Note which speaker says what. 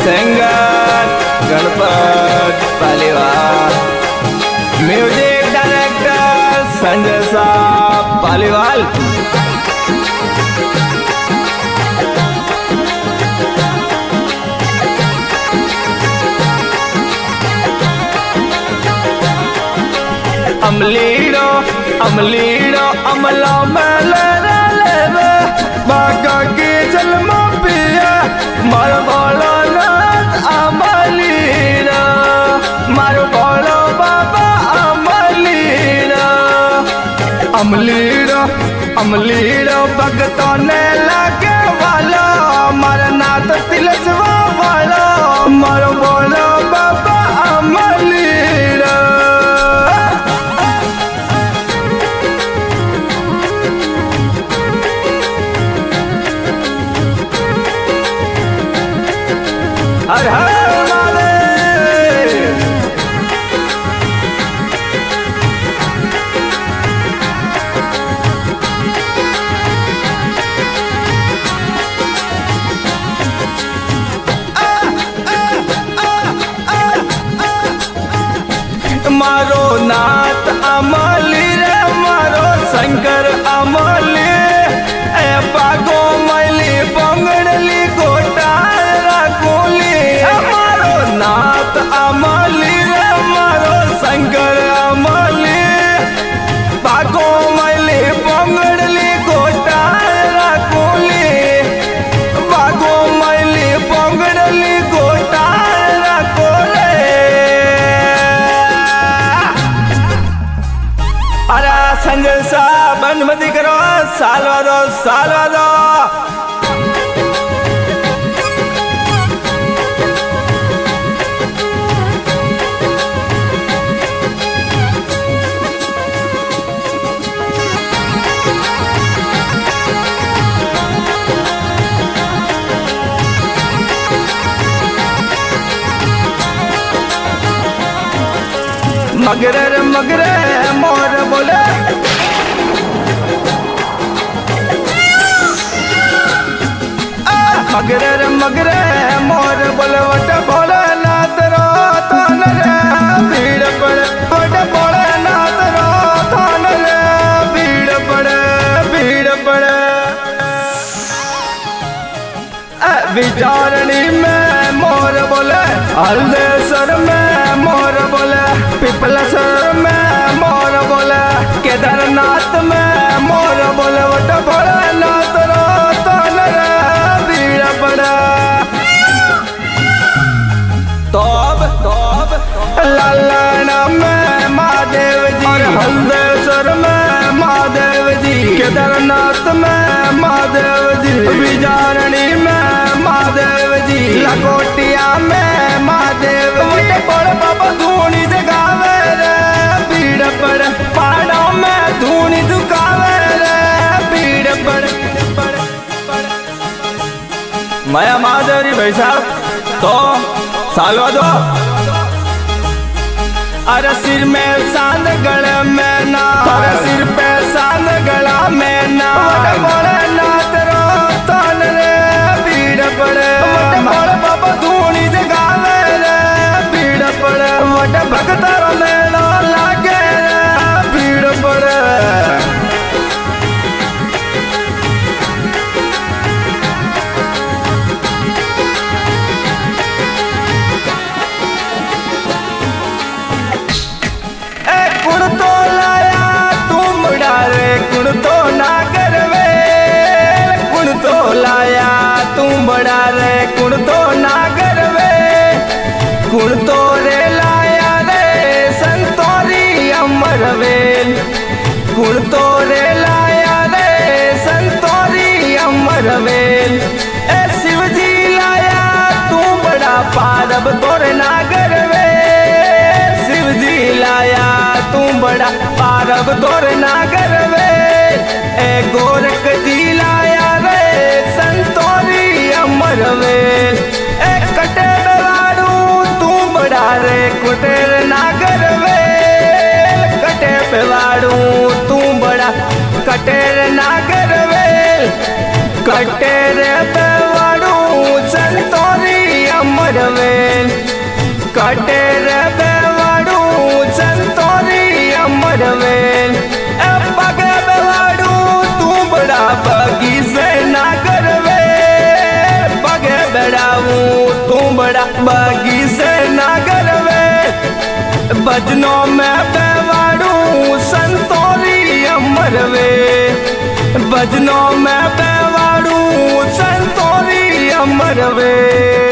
Speaker 1: Singer Ganpat Paliwal, music director Sanjay साहब पालीवाल। अमलीड़ो अमलीड़ो अमला में ले बाका की जलमा पिया मार बोलो नाथ अमलीड़ा मार बोलो बाबा अमलीड़ा। अमलीड़ो अमलीड़ो भगतों ने लागे वाला मार नाथ तिलस्वा वाला मार बोलो बाबा अमलीड़ा। हर हर महादेव। मारो नाथ अमली रे मारो शंकर अमली ए बागो मैली बंगड़ली गोटारा गोली। मारो नाथ अमली रे मारो शंकर अमली बागो मैली बंगड़ली गोटारा गोली बागो मैली बंगड़ली गोटारा गोले। अरे संजय साहब अनुमति करो, सालवा दो सालवा दो। मगरे मगरे मोर बोले मगरे मगरे मोर बोले वट बोले नाथ रो थान रे भीड़ पड़े वट बोले नाथ रो थान रे भीड़ पड़े। विचारणी में मोर बोले हल्देसर में मोर बोले पिपलसर में मोर बोले केदारनाथ में मोर बोले वट बोले नाथ रो थान रे भीड़ पड़े। तोब लालना में महादेव जी और हल्देसर में महादेव जी केदारनाथ में महादेव जी विचारणी में महादेव जी लकोटिया में महादेव जी बड़ बाबा धूनी जगावे रे भीड़ पड़े पहाड़ों में धूनी दुकावे रे भीड़ पड़े। माया महादेव जी भाई साहब तो सालवा दो। अरे सिर में सांद गले में ना अरे सिर पे सांद गला में ना बोले नाथ रो थान रे भीड़ पड़े बोले बाबा धूनी जगावे रे भीड़ पड़े वट भगतर मेला लागे रे भीड़ पड़े। कुण तो लाया तुम डारे कुण तो ना करवे कुण तो लाया तुम बड़ा रे कुण तो ना करवे कुण तो रे लाया रे संतोरी अमरवेल कुण तो रे लाया रे संतोरी अमरवेल। ए शिव जी लाया तू बड़ा पारब तोरे ना करवे शिव जी लाया तू बड़ा पारब तोर ना करवे। ए गोरख जी लाया रे संतोरी अमरवेल ए कटे बेवाड़ू तू बड़ा रे कुटेर ना करवे कटे बेवाड़ू तू बड़ा कटेर ना करवे कटेर बेवाड़ू संतोरी अमर कटे रे बेवाड़ू संतोरी अमरवेल पगे बेवाड़ू तू बड़ा बगी से ना करवे पगे बेड़ाऊ तू बड़ा बगी से ना करवे भजनों में बेवाड़ू संतोरी अमरवे भजनों में बेवाड़ू संतोरी अमरवे।